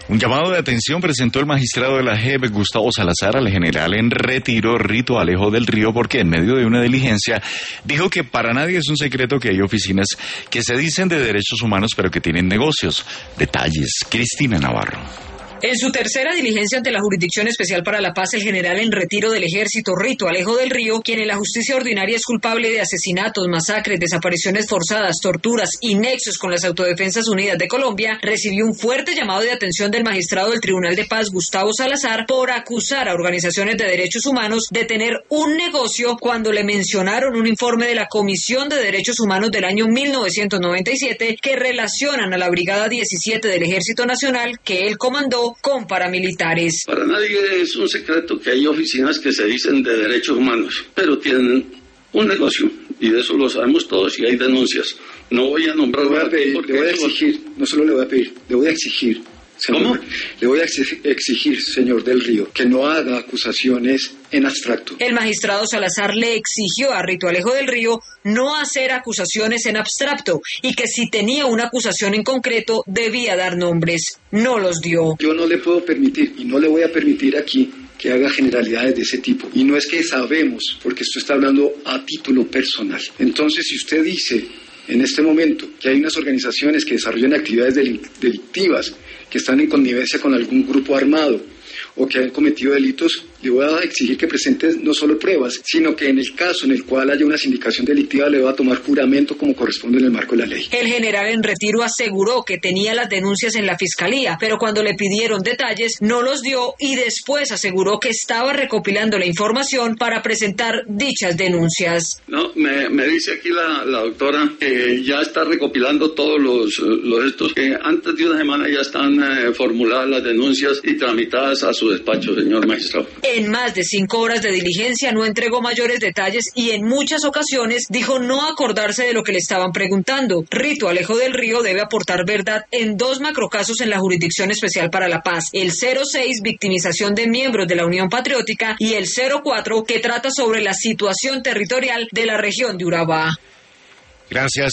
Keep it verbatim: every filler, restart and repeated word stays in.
Un llamado de atención presentó el magistrado de la J E P, Gustavo Salazar, al general en retiro, Rito Alejo del Río, porque en medio de una diligencia dijo que para nadie es un secreto que hay oficinas que se dicen de derechos humanos pero que tienen negocios. Detalles, Cristina Navarro. En su tercera diligencia ante la Jurisdicción Especial para la Paz, el general en retiro del Ejército, Rito Alejo del Río, quien en la justicia ordinaria es culpable de asesinatos, masacres, desapariciones forzadas, torturas y nexos con las Autodefensas Unidas de Colombia, recibió un fuerte llamado de atención del magistrado del Tribunal de Paz, Gustavo Salazar, por acusar a organizaciones de derechos humanos de tener un negocio cuando le mencionaron un informe de la Comisión de Derechos Humanos del año mil novecientos noventa y siete que relacionan a la Brigada diecisiete del Ejército Nacional que él comandó con paramilitares. Para nadie es un secreto que hay oficinas que se dicen de derechos humanos, pero tienen un negocio, y de eso lo sabemos todos, y hay denuncias. No voy a nombrar... Le voy a, pedir, le voy a exigir, no solo le voy a pedir, le voy a exigir. Señor, ¿Cómo? Le voy a exigir, señor del Río, que no haga acusaciones en abstracto. El magistrado Salazar le exigió a Rito Alejo del Río no hacer acusaciones en abstracto y que si tenía una acusación en concreto debía dar nombres. No los dio. Yo no le puedo permitir y no le voy a permitir aquí que haga generalidades de ese tipo. Y no es que sabemos, porque esto está hablando a título personal. Entonces, si usted dice en este momento que hay unas organizaciones que desarrollan actividades delictivas, que están en connivencia con algún grupo armado o que han cometido delitos, le voy a exigir que presente no solo pruebas, sino que en el caso en el cual haya una sindicación delictiva le va a tomar juramento como corresponde en el marco de la ley. El general en retiro aseguró que tenía las denuncias en la fiscalía, pero cuando le pidieron detalles no los dio y después aseguró que estaba recopilando la información para presentar dichas denuncias. No, me, me dice aquí la, la doctora que ya está recopilando todos los, los estos, que antes de una semana ya están eh, formuladas las denuncias y tramitadas a su despacho, señor magistrado. En más de cinco horas de diligencia no entregó mayores detalles y en muchas ocasiones dijo no acordarse de lo que le estaban preguntando. Rito Alejo del Río debe aportar verdad en dos macrocasos en la Jurisdicción Especial para la Paz, el cero seis, victimización de miembros de la Unión Patriótica, y el cero cuatro, que trata sobre la situación territorial de la región de Urabá. Gracias.